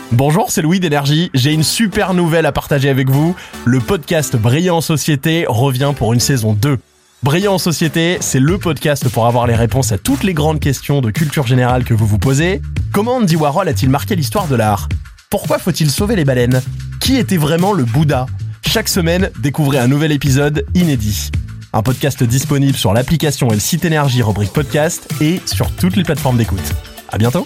Bonjour, c'est Louis d'Énergie. J'ai une super nouvelle à partager avec vous. Le podcast Brillant en Société revient pour une saison 2. Brillant en Société, c'est le podcast pour avoir les réponses à toutes les grandes questions de culture générale que vous vous posez. Comment Andy Warhol a-t-il marqué l'histoire de l'art ? Pourquoi faut-il sauver les baleines ? Qui était vraiment le Bouddha ? Chaque semaine, découvrez un nouvel épisode inédit. Un podcast disponible sur l'application et le site Énergie rubrique podcast et sur toutes les plateformes d'écoute. À bientôt.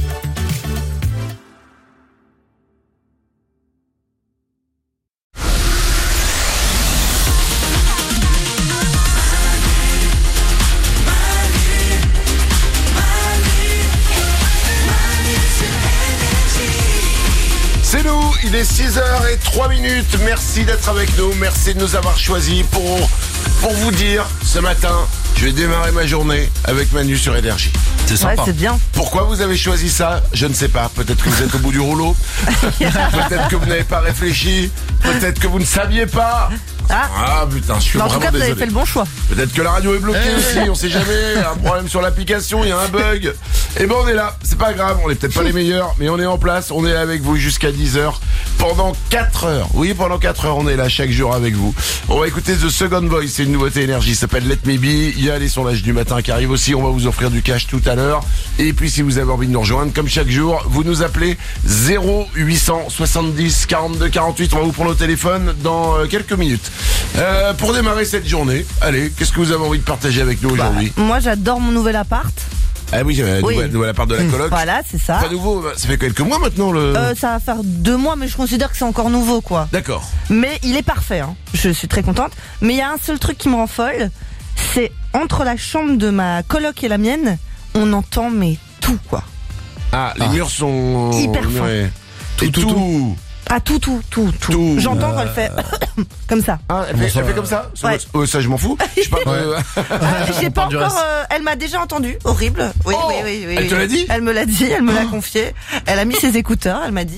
C'est nous, il est 6h03. Merci d'être avec nous, merci de nous avoir choisis pour vous dire, ce matin, je vais démarrer ma journée avec Manu sur Énergie. C'est sympa. Ouais, c'est bien. Pourquoi vous avez choisi ça ? Je ne sais pas. Peut-être que vous êtes au bout du rouleau. Peut-être que vous n'avez pas réfléchi. Peut-être que vous ne saviez pas. Ah putain, je suis Mais en vraiment tout cas, vous désolé. avez fait le bon choix. Peut-être que la radio est bloquée aussi, on sait jamais, un problème sur l'application, il y a un bug. Et ben on est là, c'est pas grave, on est peut-être pas les meilleurs, mais on est en place, on est avec vous jusqu'à 10h, pendant 4 heures. Oui, pendant 4 heures, on est là chaque jour avec vous. On va écouter The Second Voice, c'est une nouveauté Énergie, ça s'appelle Let Me Be. Il y a les sondages du matin qui arrivent aussi, on va vous offrir du cash tout à l'heure. Et puis si vous avez envie de nous rejoindre, comme chaque jour, vous nous appelez 0800 70 42 48, on va vous prendre au téléphone dans quelques minutes. Pour démarrer cette journée, allez, qu'est-ce que vous avez envie de partager avec nous aujourd'hui ? Moi, j'adore mon nouvel appart. Ah oui, Oui. nouvelle part de la coloc. Voilà, c'est ça. Pas nouveau, ça fait quelques mois maintenant Ça va faire 2 mois, mais je considère que c'est encore nouveau, quoi. D'accord. Mais il est parfait, hein. Je suis très contente. Mais il y a un seul truc qui me rend folle, c'est entre la chambre de ma coloc et la mienne, on entend mais tout, quoi. Ah, les murs sont... Hyper fins. Ouais. Tout. Ah, tout. Tout. J'entends quand elle fait comme ça. Ah, elle fait comme ça ? Ouais. Ça, je m'en fous. Je parle de... J'ai pas parle du encore. Elle m'a déjà entendu. Horrible. Oui. Elle te l'a dit ? Elle me l'a dit. Elle me l'a confié. Elle a mis ses écouteurs. Elle m'a dit.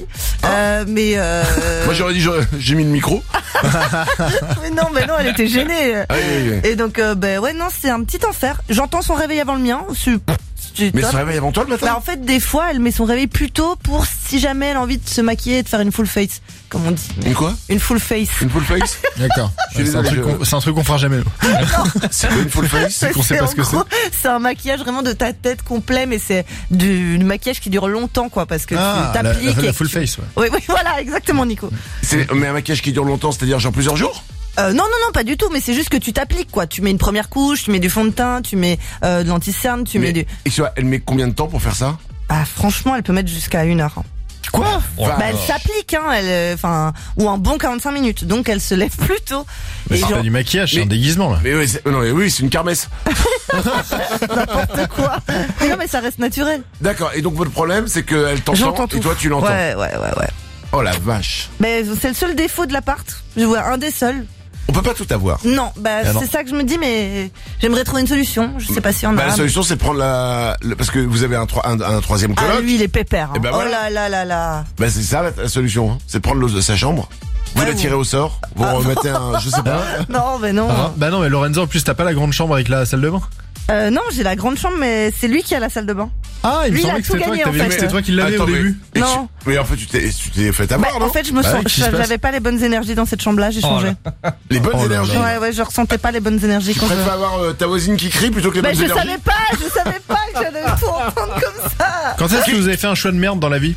Moi, j'aurais dit, j'ai mis le micro. mais non, elle était gênée. Oui. Et donc, non, c'est un petit enfer. J'entends son réveil avant le mien. Mais ça se réveille avant toi le matin ? Bah, en fait, des fois, elle met son réveil plus tôt pour si jamais elle a envie de se maquiller et de faire une full face, comme on dit. Une quoi ? Une full face. Une full face ? D'accord. Je suis désolé, C'est un truc qu'on fera jamais. nous. C'est quoi une full face ? qu'on sait pas ce que en gros, c'est un maquillage vraiment de ta tête complet, mais c'est du maquillage qui dure longtemps, quoi, parce que tu t'appliques. la et full tu- face, ouais. Oui, voilà, exactement, Nico. Mais un maquillage qui dure longtemps, c'est-à-dire genre plusieurs jours ? Non, pas du tout, mais c'est juste que tu t'appliques, quoi. Tu mets une première couche, tu mets du fond de teint, tu mets de l'anti-cerne, tu mets du... Excuse-moi, elle met combien de temps pour faire ça ? Ah, franchement, elle peut mettre jusqu'à 1 heure. Hein. Quoi ? Bah, elle s'applique, hein, ou un bon 45 minutes, donc elle se lève plus tôt. Mais Et c'est genre, pas du maquillage, c'est Mais- un déguisement là. Mais oui, c'est une kermesse. n'importe quoi. Mais non, mais ça reste naturel. D'accord, et donc votre problème, c'est qu'elle t'entend J'entends tout. et toi tu l'entends. Ouais. Oh la vache. Mais c'est le seul défaut de l'appart. Je vois un des seuls. On peut pas tout avoir. Non, Ah non. c'est ça que je me dis, mais j'aimerais trouver une solution. Je sais pas s'il y en a. Bah, la solution, c'est prendre parce que vous avez un troisième Ah, coloc. lui, il est pépère. Hein. Eh ben Oh voilà. là. Bah c'est ça la solution, hein. C'est de prendre sa chambre. Vous Ouais, la tirez au sort. Vous remettez je sais pas. Non, mais non. Bah non, mais Lorenzo, en plus, t'as pas la grande chambre avec la salle de bain. Non, j'ai la grande chambre, mais c'est lui qui a la salle de bain. Ah, il me Lui, il a semblait que tout c'était toi, gagné, que en t'avais dit fait. que c'était toi qui l'avais au Attends, début. Non. Mais en fait, tu t'es fait Bah, avoir, non en fait, je me Bah sens, oui, qu'est-ce qui se j'avais pas les bonnes énergies dans cette chambre-là, j'ai changé. Les bonnes Oh là énergies. là. Ouais, je ressentais pas les bonnes énergies Tu quand préfères avoir ta voisine qui crie plutôt que les Mais bonnes je énergies. savais pas que j'allais tout entendre comme ça. Quand est-ce que vous avez fait un choix de merde dans la vie?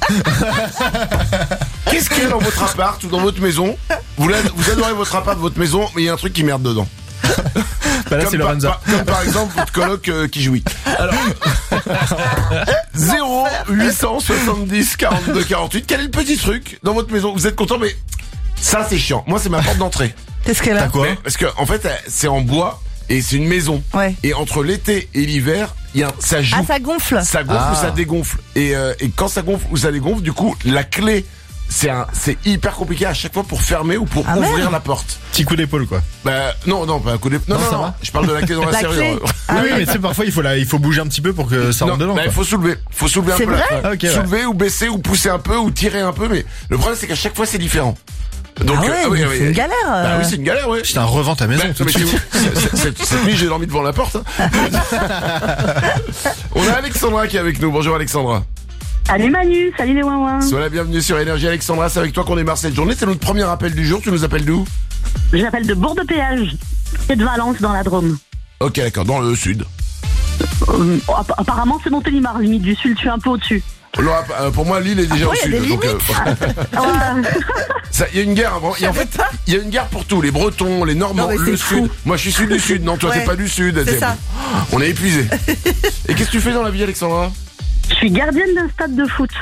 Qu'est-ce qu'il y a dans votre appart ou dans votre maison? Vous adorez votre appart, votre maison, mais il y a un truc qui merde dedans. Bah là, c'est Lorenzo. Comme par exemple votre coloc qui jouit. Alors 0870 42 48. Quel est le petit truc dans votre maison? Vous êtes content, mais ça c'est chiant. Moi c'est ma porte d'entrée. Qu'est-ce qu'elle a? T'as quoi? Parce que en fait c'est en bois et c'est une maison. Ouais. Et entre l'été et l'hiver, ça joue. Ah, ça gonfle. Ça gonfle ou ça dégonfle. Et quand ça gonfle ou ça dégonfle, du coup, la clé, c'est hyper compliqué à chaque fois pour fermer ou pour ouvrir merde. la porte. Petit coup d'épaule, quoi. Bah non, pas un coup d'épaule. Non, ça va. je parle de la clé dans la La serrure. clé. Ah oui, oui. mais tu sais, parfois, il faut bouger un petit peu pour que ça Non, rentre dedans. bah, il quoi. faut soulever un C'est peu. vrai la Ok, ouais. soulever ou baisser ou pousser un peu ou tirer un peu, mais le problème c'est qu'à chaque fois c'est différent. Donc Ah ouais, c'est une galère. Bah oui, c'est une galère, ouais. Putain, revends ta maison Bah, tout de mais suite. cette nuit j'ai dormi devant la porte. Hein. On a Alexandra qui est avec nous. Bonjour Alexandra. Salut Manu, salut les ouin-ouin. Sois la bienvenue sur Énergie. Alexandra, c'est avec toi qu'on démarre cette journée. C'est notre premier appel du jour. Tu nous appelles d'où? J'appelle de Bourg-de-Péage et de Valence dans la Drôme. Ok, d'accord, dans le sud. Apparemment c'est Montélimar, limite du sud, je suis un peu au-dessus. Non, pour moi, Lille est déjà au ouais, sud. y a des Donc, il y a une guerre. Et en fait, il y a une guerre pour tout. Les Bretons, les Normands, Non, mais le c'est sud. fou. Moi, je suis du sud. Non, toi, Ouais. t'es pas du sud. C'est ça. On est épuisé. Et qu'est-ce que tu fais dans la vie, Alexandra? Je suis gardienne d'un stade de foot.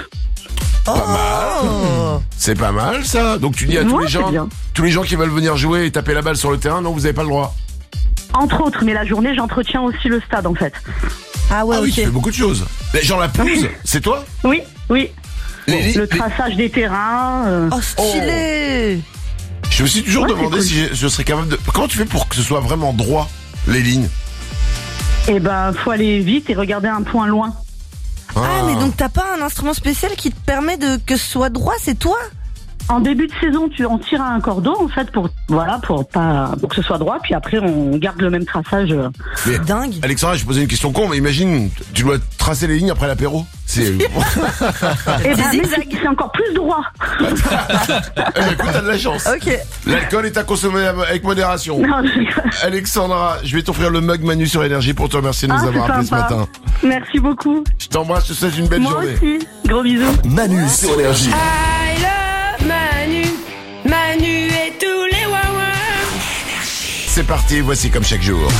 Oh. C'est pas mal, ça. Donc, tu dis à Ouais, c'est bien. tous les gens qui veulent venir jouer et taper la balle sur le terrain, non, vous avez pas le droit. Entre autres, mais la journée j'entretiens aussi le stade en fait. Ah ouais, Ah oui, ok. tu fais beaucoup de choses. Mais genre la pelouse, c'est toi? Oui. Les- Le traçage des terrains. Oh, stylé. Je me suis toujours Ouais, c'est demandé cool. si je serais capable de... Comment tu fais pour que ce soit vraiment droit, les lignes? Et ben, faut aller vite et regarder un point loin. Ah, mais donc t'as pas un instrument spécial qui te permet de que ce soit droit, c'est toi? En début de saison, on tire à un cordeau en fait pour que ce soit droit, puis après on garde le même traçage. Mais, Dingue. Alexandra, je posais une question con, mais imagine, tu dois tracer les lignes après l'apéro. C'est... Et ben, mais zigzags. c'est encore plus droit. Eh ben, écoute, t'as de la chance. Ok. L'alcool est à consommer avec modération. Non, je rigole. Alexandra, je vais t'offrir le mug Manu sur Énergie pour te remercier de nous Ah, avoir c'est appelé ce sympa. matin. Merci beaucoup. Je t'embrasse, je te souhaite une belle Moi journée. aussi. Gros bisous. Manu sur Énergie. I love Manu, Manu et tous les ouin-ouin. C'est parti, voici comme chaque jour.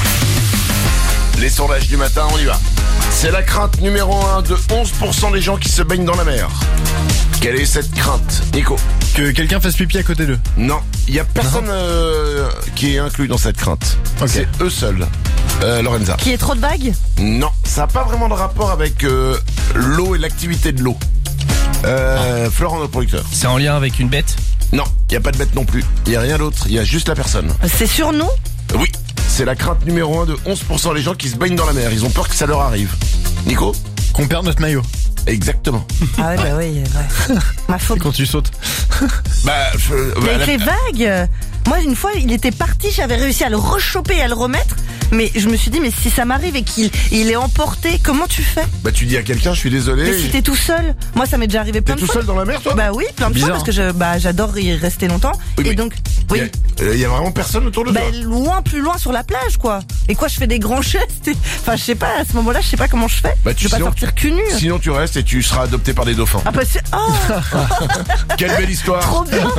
Les sondages du matin, on y va. C'est la crainte numéro 1 de 11% des gens qui se baignent dans la mer. Quelle est cette crainte, Nico? Que quelqu'un fasse pipi à côté d'eux. Non, il y a personne qui est inclus dans cette crainte. Ok. C'est eux seuls. Lorenza. Qui est trop de bagues? Non, ça n'a pas vraiment de rapport avec l'eau et l'activité de l'eau. Florent, notre producteur. C'est en lien avec une bête? Non, il n'y a pas de bête non plus. Il n'y a rien d'autre, il y a juste la personne. C'est sur nous? Oui, c'est la crainte numéro 1 de 11% des gens qui se baignent dans la mer. Ils ont peur que ça leur arrive. Nico? Qu'on perde notre maillot Exactement. Ah ouais, bah oui, ouais. Ma faute. quand tu sautes. Bah, Mais avec les vagues, moi une fois il était parti, j'avais réussi à le rechoper et à le remettre, mais je me suis dit mais si ça m'arrive et qu'il est emporté, comment tu fais? bah tu dis à quelqu'un, je suis désolé. Mais si t'es tout seul, moi ça m'est déjà arrivé T'es plein de tout fois. seul dans la mer, toi? Bah oui, plein de Bizarre. fois parce que j'adore y rester longtemps Oui, mais et donc oui. Il y a vraiment personne autour de Bah toi. loin, plus loin sur la plage quoi. Et quoi, je fais des grands gestes. Enfin je sais pas, à ce moment-là, je sais pas comment je fais. Bah, je vais pas sinon- sortir cul nu. Sinon tu restes et tu seras adopté par des dauphins. Ah bah c'est... Oh, Quelle belle histoire. trop bien.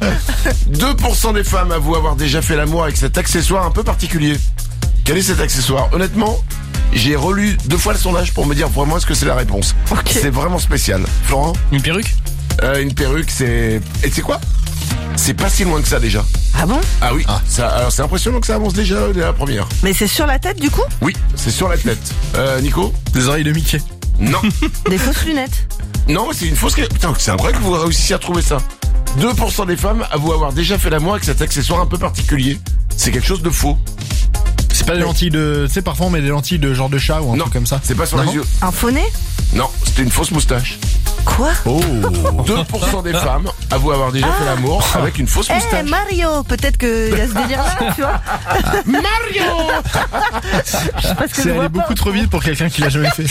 2% des femmes avouent avoir déjà fait l'amour avec cet accessoire un peu particulier. Quel est cet accessoire? Honnêtement, j'ai relu 2 fois le sondage pour me dire vraiment est-ce que c'est la réponse. Ok. C'est vraiment spécial. Florent? Une perruque? Une perruque, c'est... Et tu sais quoi? C'est pas si loin que ça déjà. Ah bon? Ah oui, alors c'est impressionnant que ça avance déjà dès la première. Mais c'est sur la tête du coup? Oui, c'est sur la tête. Nico? Des oreilles de Mickey. Non. Des fausses lunettes. Non, c'est une fausse... Putain, c'est incroyable que vous réussissiez à trouver ça. 2% des femmes avouent avoir déjà fait l'amour avec cet accessoire un peu particulier. C'est quelque chose de faux. C'est pas des lentilles de... Tu sais, parfois on met des lentilles de genre de chat ou un Non, truc comme ça. c'est pas sur Non. les yeux. Un faux nez? Non, c'était une fausse moustache. Quoi? Oh 2% des femmes avouent avoir déjà fait l'amour avec une fausse Eh moustache. Mario, peut-être qu'il y a ce délire-là, tu vois. Mario! Je sais pas ce que C'est je allé vois beaucoup pas. trop vite pour quelqu'un qui l'a jamais fait.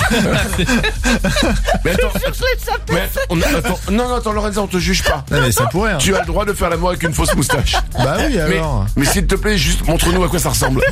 Mais attends, attends, Lorenza, on te juge pas. Non mais ça pourrait hein. Tu as le droit de faire l'amour avec une fausse moustache. Bah oui alors. Mais s'il te plaît, juste montre-nous à quoi ça ressemble.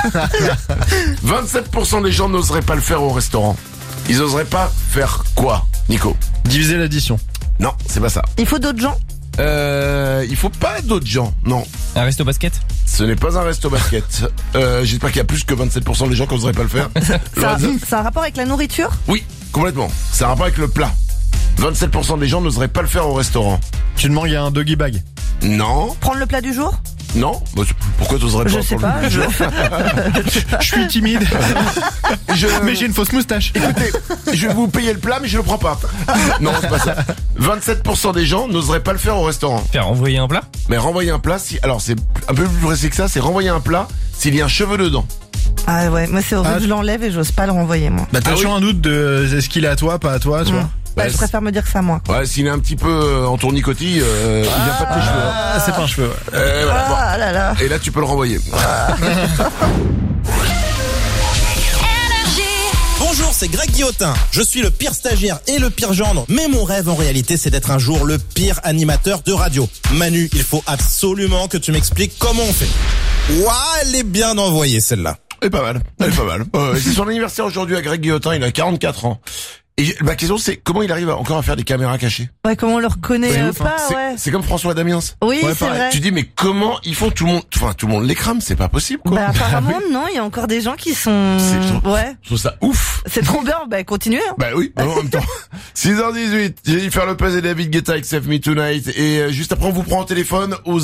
27% des gens n'oseraient pas le faire au restaurant. Ils oseraient pas faire quoi, Nico? Diviser l'addition. Non, c'est pas ça. Il faut d'autres gens. Il faut pas d'autres gens, non. Un resto basket? Ce n'est pas un resto basket. J'espère qu'il y a plus que 27% des gens qui n'oseraient pas le faire. Lorenza? C'est un rapport avec la nourriture? Oui, complètement. C'est un rapport avec le plat. 27% des gens n'oseraient pas le faire au restaurant. Tu demandes il y a un doggy bag. Non, Prendre le plat du jour? non. Bah, pourquoi t'oserais pas? Je sais pour le pas. jour Je suis timide. Mais j'ai une fausse moustache. Écoutez, je vais vous payer le plat, mais je le prends pas. Non, c'est pas ça. 27% des gens n'oseraient pas le faire au restaurant. Faire envoyer un plat? Mais renvoyer un plat, si... alors c'est un peu plus précis que ça, c'est renvoyer un plat s'il y a un cheveu dedans. Ah ouais, moi c'est horrible, je l'enlève et j'ose pas le renvoyer moi. Bah t'as Ah oui. toujours un doute de est-ce qu'il est à toi, pas à toi, tu vois. Bah, Bah, je préfère me dire que c'est à moi. Ouais, s'il est un petit peu en tournicotille, il vient pas de tes cheveux. Ah c'est pas un cheveu. Ouais. Voilà, bon. Ah là là. Et là, tu peux le renvoyer. Bonjour, Bonjour, c'est Greg Guillotin. Je suis le pire stagiaire et le pire gendre, mais mon rêve en réalité c'est d'être un jour le pire animateur de radio. Manu, il faut absolument que tu m'expliques comment on fait. Ouah, elle est bien envoyée celle-là. Elle est pas mal. C'est son anniversaire aujourd'hui à Greg Guillotin, il a 44 ans. Et ma question c'est comment il arrive encore à faire des caméras cachées? Ouais, comment on le reconnaît pas, c'est, ouais. c'est comme François Damiens. Oui, Ouais, c'est pareil. vrai. Tu dis mais comment ils font tout le monde les crame, c'est pas possible quoi. Bah apparemment non, il y a encore des gens qui sont... Ouais. Je trouve ça ouf. C'est trop bien, bah continuez. Hein. Bah oui, en même temps. 6h18, Jennifer Lopez et David Guetta avec Save Me Tonight. Et juste après, on vous prend au téléphone au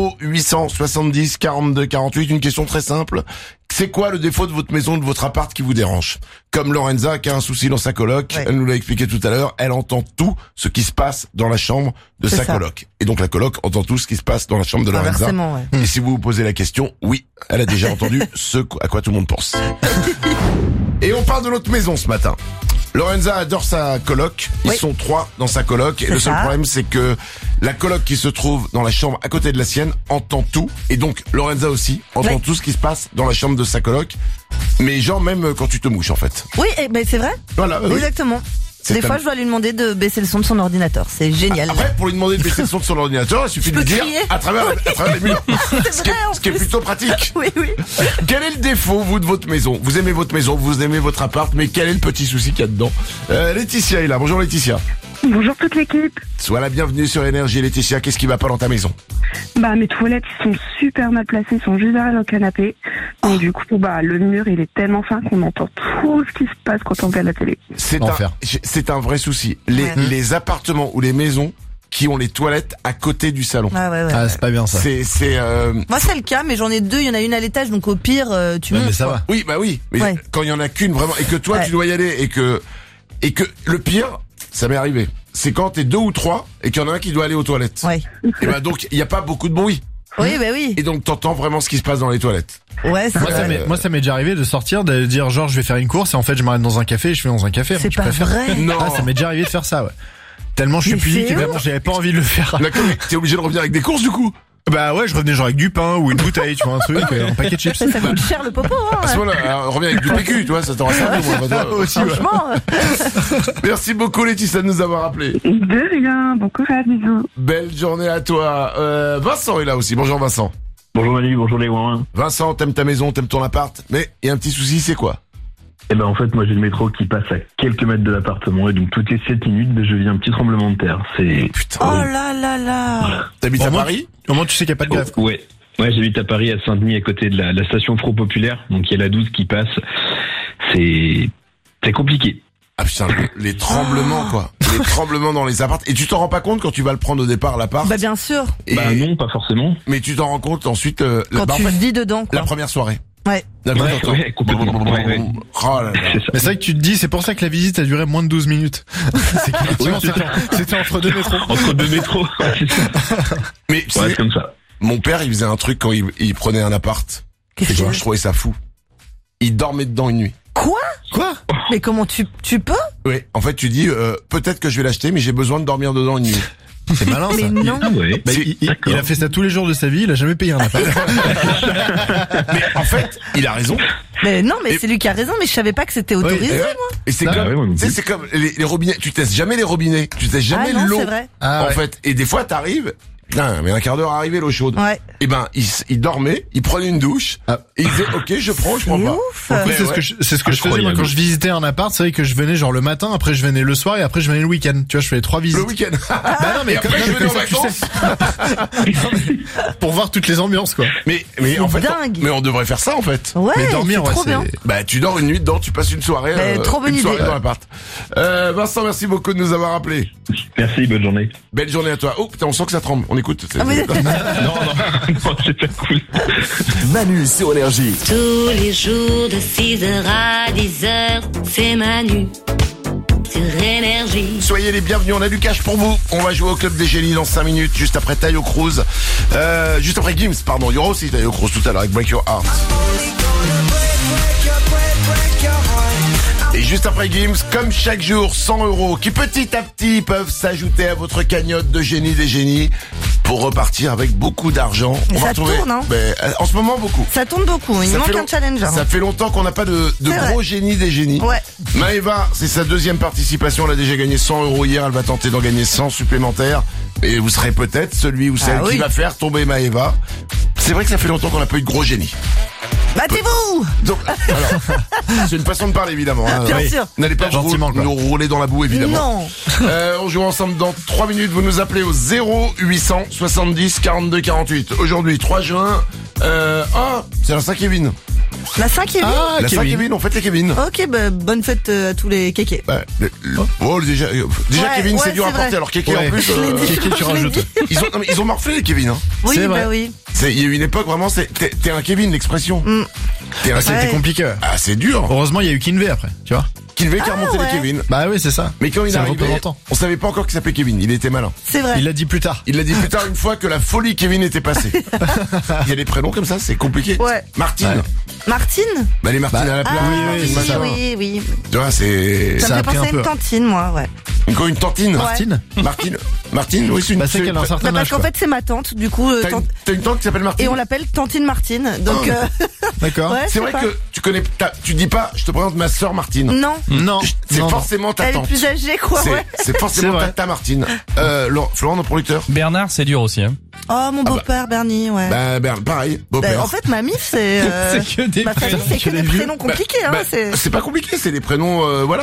0870 42 48. Une question très simple. C'est quoi le défaut de votre maison, de votre appart qui vous dérange? Comme Lorenza qui a un souci dans sa coloc, Ouais. elle nous l'a expliqué tout à l'heure, elle entend tout ce qui se passe dans la chambre de C'est sa ça. coloc. Et donc la coloc entend tout ce qui se passe dans la chambre de Lorenza. Inversement, ouais. Et si vous vous posez la question, oui, elle a déjà entendu ce à quoi tout le monde pense. Et on parle de notre maison ce matin. Lorenza adore sa coloc. Ils Oui. sont 3 dans sa coloc. Et C'est le seul ça. problème, c'est que la coloc qui se trouve dans la chambre à côté de la sienne entend tout. Et donc, Lorenza aussi entend Oui. tout ce qui se passe dans la chambre de sa coloc. Mais genre, même quand tu te mouches, en fait. Oui, ben c'est vrai. Voilà. oui. Exactement. C'est Des un- fois, je dois lui demander de baisser le son de son ordinateur. C'est génial. Après, pour lui demander de baisser le son de son ordinateur, il suffit de peux lui dire crier. à travers les murs. C'est Ce qui est- vrai, en ce qui est plus. plutôt pratique. Oui, oui. Quel est le défaut, vous, de votre maison? Vous aimez votre maison, vous aimez votre appart, mais quel est le petit souci qu'il y a dedans? Laetitia est là. Bonjour Laetitia. Bonjour toute l'équipe. Sois la bienvenue sur Énergie. Laetitia, qu'est-ce qui va pas dans ta maison? Bah mes toilettes sont super mal placées, sont juste derrière le canapé. Donc du coup, le mur il est tellement fin qu'on entend tout ce qui se passe quand on regarde la télé. C'est un vrai souci. Les appartements ou les maisons qui ont les toilettes à côté du salon. Ah ouais, ouais. Ah, c'est pas bien ça. Moi, c'est le cas, mais j'en ai 2. Il y en a une à l'étage, donc au pire, tu montes. Mais ça quoi. va. Oui, bah oui. Mais Ouais. quand il y en a qu'une vraiment et que toi Ouais. tu dois y aller et que le pire, ça m'est arrivé. C'est quand t'es 2 ou 3 et qu'il y en a un qui doit aller aux toilettes. Ouais. Et bah donc il y a pas beaucoup de bruit. Oui, bah oui. Et donc t'entends vraiment ce qui se passe dans les toilettes. Ouais, c'est Moi, ça m'est déjà arrivé de sortir, de dire genre je vais faire une course et en fait je m'arrête dans un café et je vais dans un café. C'est Je pas préfère. vrai. Non. Ah, ça m'est déjà arrivé de faire ça, ouais. Tellement je suis Mais pudique c'est et vraiment j'avais pas envie de le faire. D'accord, mais t'es obligé de revenir avec des courses du coup. Bah ouais, je revenais genre avec du pain ou une bouteille, tu vois, un truc, un paquet de chips. Ça coûte cher le popo, hein. À ce moment-là, reviens avec du PQ, tu vois, ça t'aura servi. moi, toi. Aussi, ouais. Franchement. Merci beaucoup Laetitia de nous avoir appelé. De rien, bon courage, bisous. Belle journée à toi. Vincent est là aussi. Bonjour Vincent. Bonjour Manu, bonjour les ouin. Vincent, t'aimes ta maison, t'aimes ton appart, mais il y a un petit souci, c'est quoi? Eh ben en fait moi j'ai le métro qui passe à quelques mètres de l'appartement et donc toutes les 7 minutes je vis un petit tremblement de terre. C'est Putain. Oh là là là. T'habites à Paris? Au moins tu sais qu'il n'y a pas de grève. Ouais. Ouais, j'habite à Paris, à Saint-Denis, à côté de la station Front Populaire. Donc il y a la 12 qui passe. C'est compliqué. Ah putain, les tremblements quoi. Les tremblements dans les apparts. Et tu t'en rends pas compte quand tu vas le prendre au départ l'appart? Bah bien sûr. Et- Bah non, pas forcément. Mais tu t'en rends compte ensuite Quand en tu fait, vis dedans, quoi. la première soirée. Ouais. D'accord, Ouais, t'entends. ouais, complètement. Ouais, ouais. Oh là là. C'est ça. Mais c'est vrai que tu te dis, c'est pour ça que la visite a duré moins de 12 minutes. C'est qu'effectivement, c'était entre deux métros. Entre deux métros. Ouais, c'est ça. Mais tu Ouais, sais, c'est comme ça. mon père il faisait un truc quand il prenait un appart. Qu'est-ce Et que je trouvais ça fou. Il dormait dedans une nuit. Quoi? Quoi? Mais comment tu peux? Oui. En fait, tu dis peut-être que je vais l'acheter, mais j'ai besoin de dormir dedans une nuit. C'est malin ça. Mais non. Ah ouais. Bah, C'est- il a fait ça tous les jours de sa vie, il a jamais payé un appart. Mais en fait, il a raison. Mais non, mais Et- c'est lui qui a raison, mais je savais pas que c'était autorisé, Et, moi. et c'est Ah, comme, ouais, moi non tu sais, plus. c'est comme les robinets. Tu testes jamais les robinets. Tu testes jamais Ah non, l'eau. c'est vrai. Ah, En ouais. fait, et des fois t'arrives. Putain, mais un quart d'heure à arriver l'eau chaude. Ouais. Et ben, il dormait, il prenait une douche. Ah. Et il disait, ok, je prends C'est pas. ouf. Pour le coup, Mais c'est ce ouais. que c'est ce que je faisais moi Incroyable. quand je visitais un appart, c'est vrai que je venais genre le matin, après je venais le soir et après je venais le week-end. Tu vois, je faisais 3 visites. Le week-end. Bah non, mais Et après, comme, je venais en ça, tu vacances. sais. Pour voir toutes les ambiances quoi. Mais C'est en fait, dingue. mais on devrait faire ça en fait. Ouais, Mais dormir, c'est ouais, trop bien. Bah, tu dors une nuit dedans, tu passes une soirée. Trop bonne une soirée idée. dans l'appart. Vincent, merci beaucoup de nous avoir appelés. Merci, bonne journée. Belle journée à toi. Oh putain, on sent que ça tremble. On écoute. Ah, mais- Non, non, c'est pas cool. Manu sur Énergie. Tous les jours de 6h à 10h, c'est Manu sur Énergie. Soyez les bienvenus, on a du cash pour vous. On va jouer au Club des Génies dans 5 minutes, juste après Tayo Cruz. Juste après Gims, pardon. Il y aura aussi Tayo Cruz tout à l'heure avec Break Your Heart. Et juste après Gims, comme chaque jour, 100 € qui petit à petit peuvent s'ajouter à votre cagnotte de génie des génies pour pour repartir avec beaucoup d'argent. Et ça tourne, hein. En ce moment, beaucoup. Ça tourne beaucoup, il Ça manque fait un challenger. Ça fait longtemps qu'on n'a pas de gros génie des génies. Ouais. Maëva, c'est sa deuxième participation. Elle a déjà gagné 100 € hier. Elle va tenter d'en gagner 100 supplémentaires. Et vous serez peut-être celui ou celle qui va faire tomber Maëva. C'est vrai que ça fait longtemps qu'on n'a pas eu de gros génie. Battez-vous! Donc, alors, c'est une façon de parler, évidemment. Hein. Bien sûr. N'allez pas nous rouler dans la boue, évidemment. Non. On joue ensemble dans 3 minutes. Vous nous appelez au 0800 70 42 48. Aujourd'hui, 3 juin. C'est la Saint-Kévin. La Saint-Kévin? La Saint-Kévin, on fête les Kévin. Ok, bonne fête à tous les kékés. Déjà Kévin, c'est dur à porter. Alors Kéké en plus. Kéké, tu rajoutes. Ils ont morflé les Kévin. Hein. Oui, c'est vrai. oui. Il y a eu une époque vraiment, t'es un Kévin, l'expression. C'était compliqué. Ah, c'est dur. Heureusement, il y a eu Kinvey après, tu vois. Kinvey qui a remonté les Kévin. Bah oui, c'est ça. Mais quand il est arrivé, représentant. on savait pas encore qu'il s'appelait Kévin. Il était malin. C'est vrai. Il l'a dit plus tard. Il l'a dit plus tard, une fois que la folie Kévin était passée. Il y a des prénoms comme ça, c'est compliqué. Ouais. Martine. Ouais. Martine? Bah les Martines à la plage. Oui. Tu vois, c'est... Ça me fait penser à une tantine, moi, ouais. Encore une tantine. Martine, oui, c'est une... Bah c'est qu'elle a un certain âge. Parce qu'en fait, c'est ma tante, du coup... T'as une tante qui s'appelle Martine? Et on l'appelle Tantine Martine, donc... D'accord. Ouais, c'est vrai que tu dis pas, je te présente ma sœur Martine. Non. C'est forcément ta Elle est tante. plus âgée, quoi, ouais. C'est forcément ta Martine. Florent, notre producteur. Bernard, c'est dur aussi, hein. Oh, mon beau-père, Bernie, ouais. Pareil, beau-père. En fait, ma mif, c'est... C'est que des ma famille, c'est que des prénoms compliqués, hein. C'est pas compliqué, c'est des prénoms,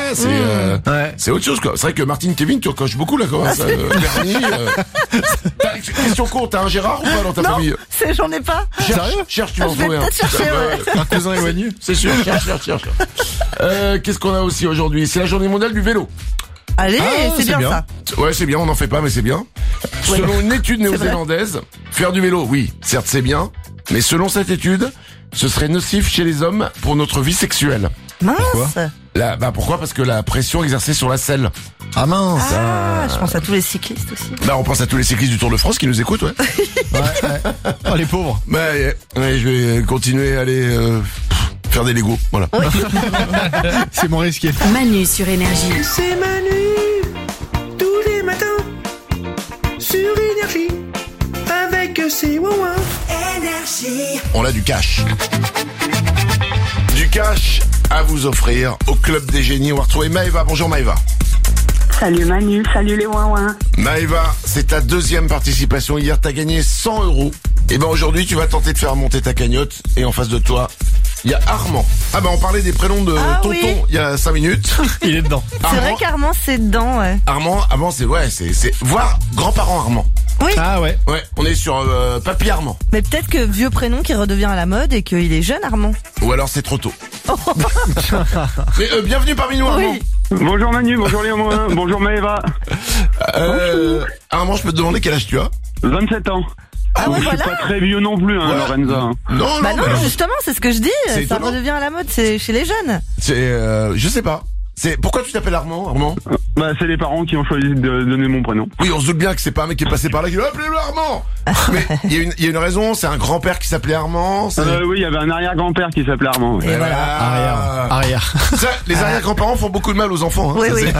c'est autre chose, quoi. C'est vrai que Martine, Kevin, tu recoches beaucoup, là, quoi. Bernie, question courte, t'as un Gérard ou pas dans ta famille? Non, j'en ai pas. Cherche, tu vas en trouver un. Je vais peut-être chercher, ouais. Un cousin éloigné. C'est sûr, cherche. Qu'est-ce qu'on a aussi aujourd'hui? C'est la journée mondiale du vélo. Allez, c'est bien ça. Ouais, c'est bien, on n'en fait pas, mais c'est bien. Selon une étude néo-zélandaise, faire du vélo, oui, certes c'est bien, mais selon cette étude, ce serait nocif chez les hommes pour notre vie sexuelle. Mince. Pourquoi? Parce que la pression exercée sur la selle. Ah mince. Je pense à tous les cyclistes aussi. On pense à tous les cyclistes du Tour de France qui nous écoutent, ouais. Oh les pauvres. Je vais continuer à aller faire des Legos, voilà. Oui. C'est mon risqué. Manu sur Énergie. C'est Manu, tous les matins, sur Énergie, avec ses ouin-ouin. Énergie. On a du cash. Du cash à vous offrir au Club des Génies. On va retrouver Maëva. Bonjour Maëva. Salut Manu, salut les ouin-ouin. Maëva, c'est ta deuxième participation. Hier, t'as gagné 100 €. Et aujourd'hui, tu vas tenter de faire monter ta cagnotte. Et en face de toi, il y a Armand. On parlait des prénoms de tonton il y a 5 minutes. Il est dedans. C'est vrai qu'Armand, c'est dedans, ouais. Armand, avant, c'est voir grand-parent Armand. Oui. Ah ouais. Ouais, on est sur Papy Armand. Mais peut-être que vieux prénom qui redevient à la mode et qu'il est jeune Armand. Ou alors c'est trop tôt. Mais bienvenue parmi nous Armand. Oui. Bonjour Manu, bonjour les ouin-ouin, bonjour Maëva. Armand, je peux te demander quel âge tu as? 27 ans. Ah ouais, je suis pas très vieux non plus, Lorenza. Non, justement, c'est ce que je dis. Ça étonnant. redevient à la mode, c'est chez les jeunes. Je sais pas. Pourquoi tu t'appelles Armand? C'est les parents qui ont choisi de donner mon prénom. Oui, on se doute bien que c'est pas un mec qui est passé par là qui dit appelez-le Armand. Mais il y a une raison, c'est un grand-père qui s'appelait Armand. Oui, il y avait un arrière-grand-père qui s'appelait Armand. Et voilà. Arrière. Ça, les arrière-grands-parents font beaucoup de mal aux enfants. Hein, oui.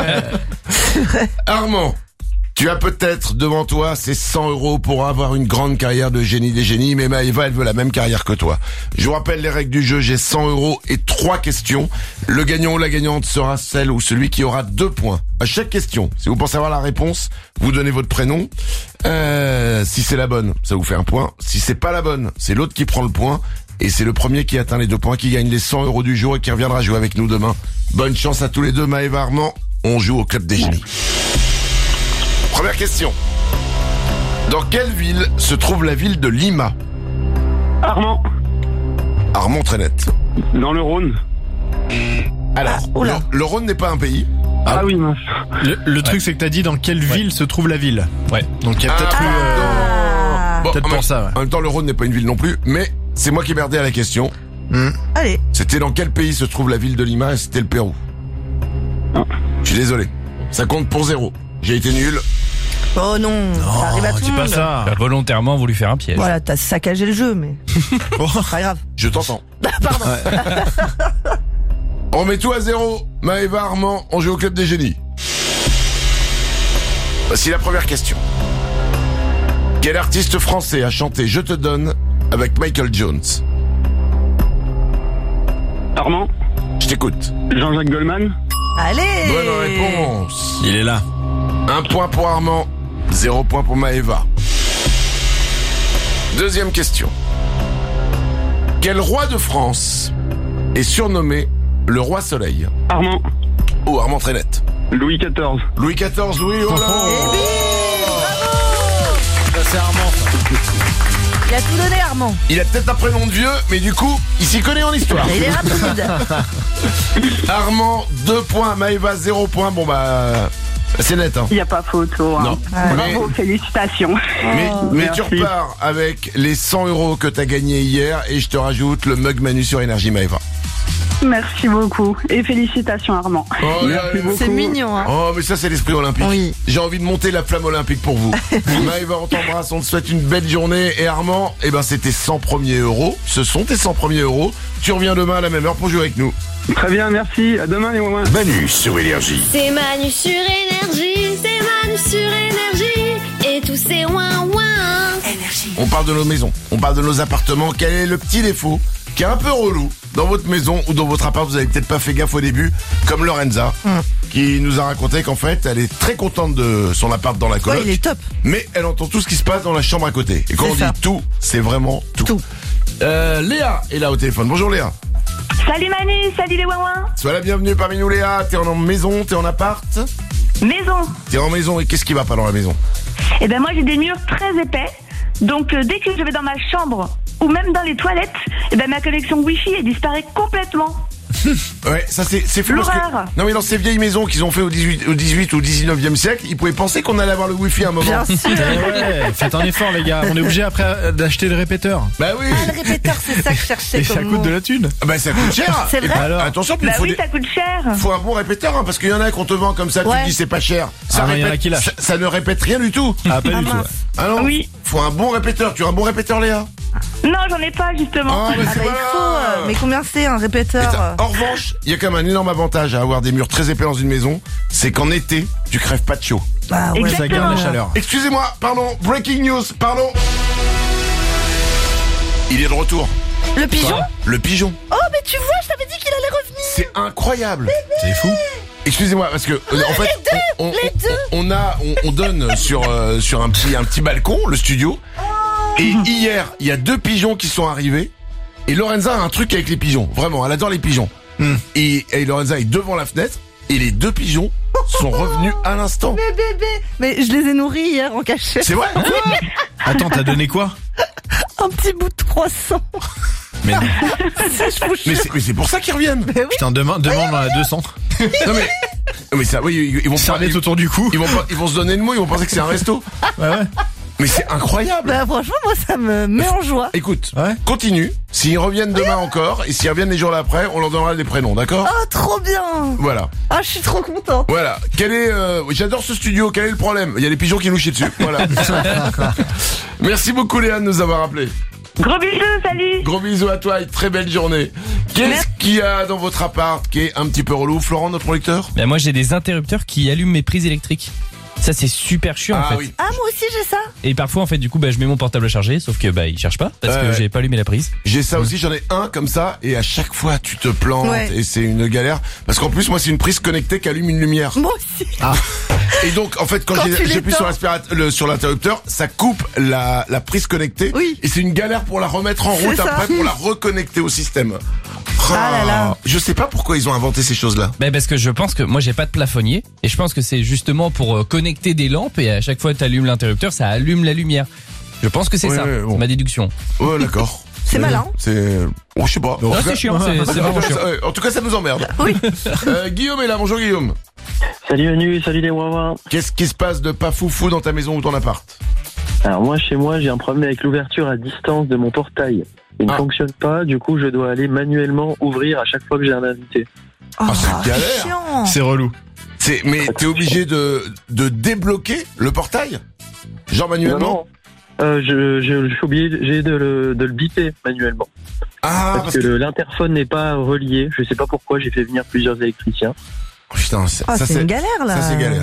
Armand, tu as peut-être devant toi ces 100 € pour avoir une grande carrière de génie des génies, mais Maëva, elle veut la même carrière que toi. Je vous rappelle les règles du jeu, j'ai 100 € et 3 questions. Le gagnant ou la gagnante sera celle ou celui qui aura 2 points. À chaque question, si vous pensez avoir la réponse, vous donnez votre prénom. Si c'est la bonne, ça vous fait 1 point. Si c'est pas la bonne, c'est l'autre qui prend le point. Et c'est le premier qui atteint les 2 points qui gagne les 100 € du jour et qui reviendra jouer avec nous demain. Bonne chance à tous les deux, Maëva, Armand. On joue au Club des Génies. Première question. Dans quelle ville se trouve la ville de Lima? Armand. Armand, très net. Dans le Rhône. Alors, le Rhône n'est pas un pays. Ah oui, mince. Le truc, c'est que t'as dit dans quelle ville se trouve la ville. Ouais. Donc il y a peut-être eu... Bon, peut-être pour ça, ouais. En même temps, le Rhône n'est pas une ville non plus, mais c'est moi qui ai merdé à la question. Allez. C'était dans quel pays se trouve la ville de Lima et c'était le Pérou. Je suis désolé. Ça compte pour 0. J'ai été nul. Oh non, ça arrive à tout le dis monde. pas ça. Tu as volontairement voulu faire un piège. Voilà, t'as saccagé le jeu, mais c'est pas grave. Je t'entends. Pardon. On met tout à 0. Maëva, Armand, on joue au Club des Génies. Voici la première question. Quel artiste français a chanté Je te donne avec Michael Jones? Armand. Je t'écoute. Jean-Jacques Goldman. Allez. Bonne réponse. Il est là. 1 point pour Armand, 0 point pour Maëva. Deuxième question. Quel roi de France est surnommé le roi soleil? Armand. Oh, Armand très net. Louis XIV. Louis XIV, Louis, oh là. Ça, c'est Armand. Il a tout donné, Armand. Il a peut-être un prénom de vieux, mais du coup, il s'y connaît en histoire. Il est rapide. Armand, 2 points, Maëva, 0 points. Bon bah, c'est net, hein. Il n'y a pas photo. Hein. Non. Bravo, félicitations. Mais tu repars avec les 100 € que t'as gagné hier et je te rajoute le mug Manu sur Énergie, Maëva. Merci beaucoup. Et félicitations, Armand. Oh, Merci beaucoup. C'est mignon, hein. Oh, mais ça, c'est l'esprit olympique. Oui. J'ai envie de monter la flamme olympique pour vous. Maëva, on t'embrasse, on te souhaite une belle journée. Et Armand, eh ben, c'est tes 100 premiers euros. Ce sont tes 100 premiers euros. Tu reviens demain à la même heure pour jouer avec nous. Très bien, merci. À demain, les moments. Manu sur Énergie. C'est Manu sur Énergie, c'est Manu sur Énergie, et tous ces ouin-ouin. On parle de nos maisons, on parle de nos appartements. Quel est le petit défaut qui est un peu relou dans votre maison ou dans votre appart? Vous avez peut-être pas fait gaffe au début, comme Lorenza, qui nous a raconté qu'en fait, elle est très contente de son appart dans la coloc. Ouais, il est top. Mais elle entend tout ce qui se passe dans la chambre à côté. Et quand C'est on ça. dit tout, c'est vraiment tout. Léa est là au téléphone. Bonjour Léa. Salut Manu, salut les ouin-ouin. Sois la bienvenue parmi nous Léa. T'es en maison, t'es en appart? Maison. T'es en maison et qu'est-ce qui va pas dans la maison? Eh ben moi j'ai des murs très épais. Donc dès que je vais dans ma chambre ou même dans les toilettes, eh ben ma connexion Wi-Fi elle disparaît complètement. Ouais, ça c'est fou parce que... L'horreur. Non mais dans ces vieilles maisons qu'ils ont fait au 18 ou 19e siècle, ils pouvaient penser qu'on allait avoir le Wi-Fi à un moment. Bien sûr. Ouais, faites un effort, les gars. On est obligé après d'acheter le répéteur. Bah oui. Ah, le répéteur, c'est ça que je cherchais Et ça comme coûte mot. de la thune. Bah ça coûte cher. C'est vrai. Alors, Attention, puis Bah il faut, oui, ça coûte cher. faut un bon répéteur hein, parce qu'il y en a qu'on te vend comme ça, tu Ouais. te dis c'est pas cher. Ça, non, il y en a répète, qui lâchent. ça ne répète rien du tout. Ah, pas Ah, du tout. mince. Ouais. Ah non. Oui. Faut un bon répéteur. Tu as un bon répéteur Léa? Non, j'en ai pas justement. Ah, bah, Ah c'est bah, il voilà. faut. Mais combien c'est un Et répéteur? en revanche, il y a quand même un énorme avantage à avoir des murs très épais dans une maison, c'est qu'en été, tu crèves pas de chaud. Bah ouais. Ça garde la chaleur. Excusez-moi, pardon, breaking news, pardon. Il est de retour. Le pigeon? Le pigeon. Oh, mais tu vois, je t'avais dit qu'il allait revenir. C'est incroyable. C'est fou. Excusez-moi parce que en fait on donne sur un petit balcon le studio et hier il y a 2 pigeons qui sont arrivés et Lorenza a un truc avec les pigeons, vraiment elle adore les pigeons et Lorenza est devant la fenêtre et les 2 pigeons sont revenus à l'instant. Mais bébé. Mais je les ai nourris hier en cachette. C'est vrai? Attends, t'as donné quoi? Un petit bout de croissant. Mais non. mais c'est pour ça qu'ils reviennent. Putain, demain on a 200. Non mais ça oui ils vont Ça pas- met autour du cou. ils vont se donner de mots, ils vont penser que c'est un resto. Ouais, ouais. Mais c'est incroyable. Bah franchement, moi ça me met en joie. Écoute, Ouais. continue. S'ils reviennent demain encore, et s'ils reviennent les jours d'après, on leur donnera des prénoms, d'accord? Oh, trop bien. Voilà. Ah, je suis trop contente. Voilà. J'adore ce studio. Quel est le problème? Il y a des pigeons qui nous chient dessus. Voilà. Merci beaucoup Léa de nous avoir appelés. Gros bisous, salut. Gros bisous à toi et très belle journée. Qu'est-ce qu'il y a dans votre appart qui est un petit peu relou? Florent, notre producteur? Ben moi j'ai des interrupteurs qui allument mes prises électriques. Ça c'est super chiant en fait. Oui. Ah, moi aussi j'ai ça. Et parfois en fait du coup je mets mon portable à charger sauf que il charge pas parce que Ouais. j'ai pas allumé la prise. J'ai ça aussi, j'en ai un comme ça et à chaque fois tu te plantes Ouais. et c'est une galère parce qu'en plus moi c'est une prise connectée qui allume une lumière. Moi aussi. Et donc en fait quand Quand tu j'appuie sur l'éteins. sur l'interrupteur, ça coupe la prise connectée Oui. et c'est une galère pour la remettre en route C'est ça. après pour la reconnecter au système. Ah là là. Je sais pas pourquoi ils ont inventé ces choses-là. Ben parce que je pense que moi j'ai pas de plafonnier et je pense que c'est justement pour connecter des lampes et à chaque fois tu allumes l'interrupteur ça allume la lumière. Je pense que c'est Ouais, ça, ouais, bon. c'est ma déduction. Ouais, d'accord. C'est malin. C'est je sais pas. Non, c'est chiant, c'est vraiment chiant. En tout cas, ça nous emmerde. Oui. Guillaume est là. Bonjour Guillaume. Salut Manu, salut les ouin-ouin. Qu'est-ce qui se passe de pas foufou dans ta maison ou ton appart? Alors moi, chez moi, j'ai un problème avec l'ouverture à distance de mon portail. Il ne fonctionne pas, du coup, je dois aller manuellement ouvrir à chaque fois que j'ai un invité. Oh, c'est galère. chiant. C'est relou. Mais t'es obligé de débloquer le portail? Genre manuellement? Non, je suis obligé de le biper manuellement. Ah, parce que l'interphone n'est pas relié. Je sais pas pourquoi, j'ai fait venir plusieurs électriciens. Putain, Ah, c'est une galère là. Ça c'est galère.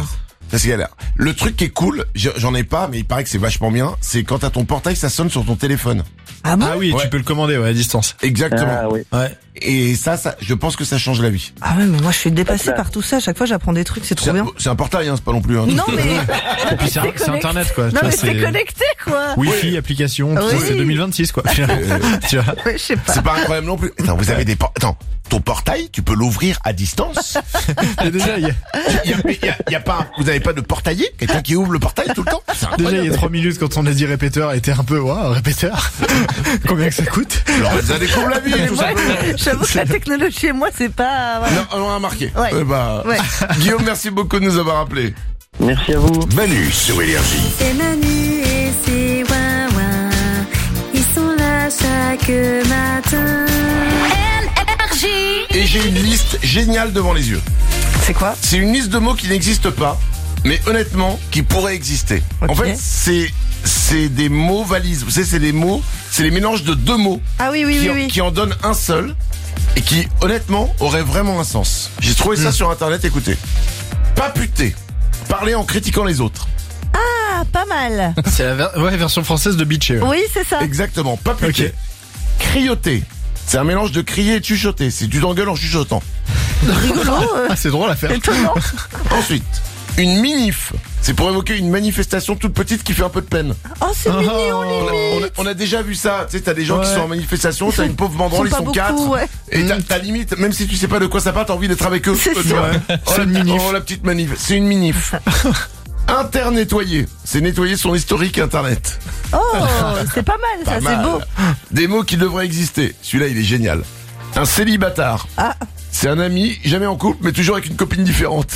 Ça c'est galère. Le truc qui est cool, j'en ai pas, mais il paraît que c'est vachement bien, c'est quand t'as ton portail, ça sonne sur ton téléphone. Ah bon? Ah oui, Ouais. tu peux le commander à distance. Exactement. Ah oui. Ouais. Et ça, je pense que ça change la vie. Ah ouais, mais moi je suis dépassée par tout ça. À chaque fois j'apprends des trucs, c'est trop bien. C'est un portail, hein, c'est pas non plus. Hein. Non mais. Et puis c'est internet quoi. Non Tu vois, mais c'est connecté quoi. Wi-Fi, application, tout ça, Oui. c'est 2026 quoi. Tu vois. Ouais, je sais pas. C'est pas incroyable non plus. Attends, vous avez des Attends, ton portail, tu peux l'ouvrir à distance. Et déjà, il y a pas, vous avez pas de portailier, quelqu'un qui ouvre le portail tout le temps. Déjà, il y a 3 minutes quand on a dit répéteur, était un peu, waouh, répéteur. Combien que ça coûte? Lorenza découvre la vie, Mais tout moi, simplement. j'avoue que la technologie chez moi c'est pas. Voilà. Non, on a remarqué. Ouais. Ouais. Guillaume, merci beaucoup de nous avoir appelés. Merci à vous. Manu sur Énergie. C'est Manu et c'est Wawa. Ils sont là chaque matin. Énergie. Et j'ai une liste géniale devant les yeux. C'est quoi? C'est une liste de mots qui n'existent pas, mais honnêtement, qui pourraient exister. Ok. En fait, c'est des mots valises. Vous savez, c'est des mots, c'est les mélanges de deux mots Ah oui oui qui, oui oui. qui en donnent un seul et qui, honnêtement, auraient vraiment un sens. J'ai trouvé ça sur Internet, écoutez. Paputer. Parler en critiquant les autres. Ah pas mal. C'est la version française de bitcher. Oui c'est ça. Exactement, paputer. Ok. Crioter. C'est un mélange de crier et de chuchoter. C'est tu t'engueules en chuchotant. Rigolo. Ah, c'est drôle à faire. Étonnant. Ensuite, une minif. C'est pour évoquer une manifestation toute petite qui fait un peu de peine. Oh c'est mignon limite. On a déjà vu ça. Tu sais, t'as des gens qui Ouais. sont en manifestation, t'as une pauvre banderole, ils pas sont beaucoup, 4. ouais. Et t'as limite, même si tu sais pas de quoi ça parle, t'as envie d'être avec eux. C'est Tu sûr. vois. Ouais. Oh, C'est la une minif. Oh, la petite manif. C'est une minif. Internettoyer. C'est nettoyer son historique internet. Oh c'est pas mal ça, Pas c'est mal. beau. Des mots qui devraient exister. Celui-là, il est génial. Un célibatard. Ah. C'est un ami, jamais en couple, mais toujours avec une copine différente.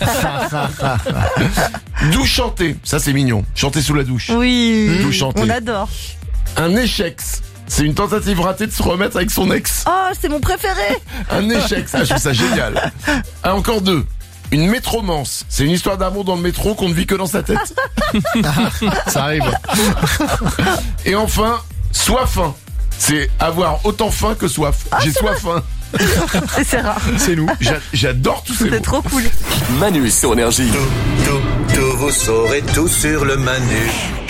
D'où chanter. Ça, c'est mignon. Chanter sous la douche. Oui. D'où chanter. On adore. Un échec. C'est une tentative ratée de se remettre avec son ex. Oh c'est mon préféré. Un échec. Ça, je trouve ça génial. Ah, encore deux. Une métromance. C'est une histoire d'amour dans le métro qu'on ne vit que dans sa tête. Ça arrive. Et enfin, soifin. C'est avoir autant faim que soif. J'ai soif faim. C'est rare. C'est nous. J'adore tous ces mots. C'est trop cool. Manu sur Énergie. Tout, vous saurez tout sur le Manu.